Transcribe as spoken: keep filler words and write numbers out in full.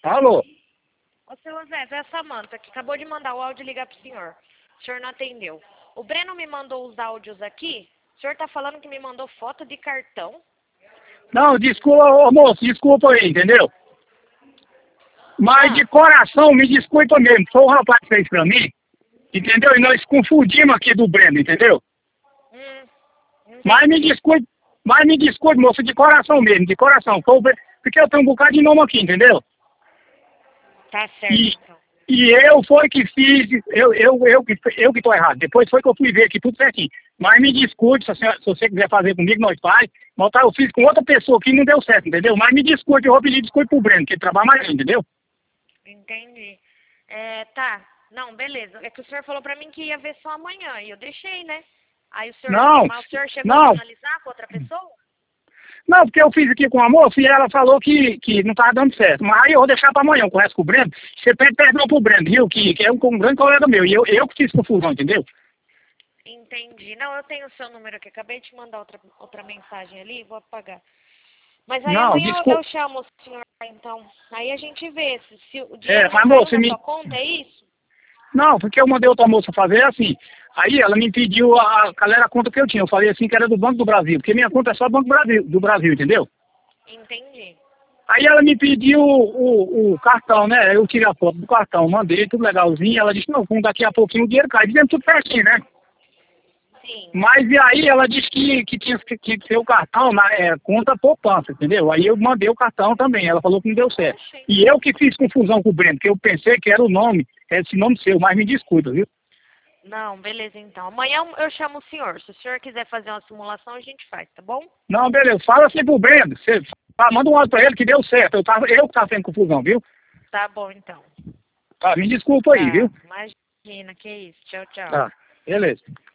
Alô? Ô, seu José, é a Samanta, que acabou de mandar o áudio e ligar pro senhor. O senhor não atendeu. O Breno me mandou os áudios aqui. O senhor tá falando que me mandou foto de cartão? Não, desculpa, ô, moço, desculpa aí, entendeu? Mas Ah. de coração, me desculpa mesmo. Foi o rapaz que fez pra mim, entendeu? E nós confundimos aqui do Breno, entendeu? Hum, Mas me desculpe, mas me desculpe, moço, de coração mesmo, de coração. Foi o Breno, porque eu tenho um bocado de nome aqui, entendeu? Tá certo, E, então. e eu foi que fiz, eu, eu, eu, que- eu que tô errado. Depois foi que eu fui ver aqui tudo certinho. Mas me desculpe, se você, se você quiser fazer comigo, nós faz. Mas tá, eu fiz com outra pessoa aqui e não deu certo, entendeu? Mas me desculpe, eu vou pedir desculpa pro Breno, que ele trabalha mais, entendeu? Entendi. É, tá. Não, beleza. É que o senhor falou pra mim que ia ver só amanhã, e eu deixei, né? Aí o senhor... Não, Mas o senhor chegou a não, finalizar com outra pessoa? não, porque eu fiz aqui com a moça e ela falou que, que não tava dando certo. Mas aí eu vou deixar pra amanhã, eu converso com o Breno. Você pede perdão pro Breno, viu? Que, que é um, um grande colega meu. E eu, eu que fiz confusão, entendeu? Entendi. Não, eu tenho o seu número aqui. Acabei de mandar outra, outra mensagem ali, vou apagar. Mas aí Não, amanhã eu, desculpa. eu chamo o senhor, então. Aí a gente vê se, se o É, dinheiro não mas caiu moça, na me, sua conta, é isso? não, porque eu mandei outra moça fazer assim. Aí ela me pediu a, qual era a conta que eu tinha. Eu falei assim que era do Banco do Brasil, porque minha conta é só Banco do Brasil, do Brasil, entendeu? Entendi. Aí ela me pediu o, o cartão, né? Eu tirei a foto do cartão, mandei tudo legalzinho. Ela disse, não, daqui a pouquinho o dinheiro cai. Dizendo tudo certinho, né? Sim. Mas e aí ela disse que, que tinha que, que ser o cartão na é, conta poupança, entendeu? Aí eu mandei o cartão também, ela falou que não deu certo. Oxi. E eu que fiz confusão com o Breno, porque eu pensei que era o nome, é esse nome seu, mas me desculpa, viu? Não, beleza então. Amanhã eu chamo o senhor. Se o senhor quiser fazer uma simulação, a gente faz, tá bom? Não, beleza, fala assim pro Breno, você fala, manda um áudio pra ele que deu certo, eu, tava, eu que tava tendo confusão, viu? Tá bom então. Tá, me desculpa aí, Tá. viu? Imagina, que isso. Tchau, tchau. Tá, beleza.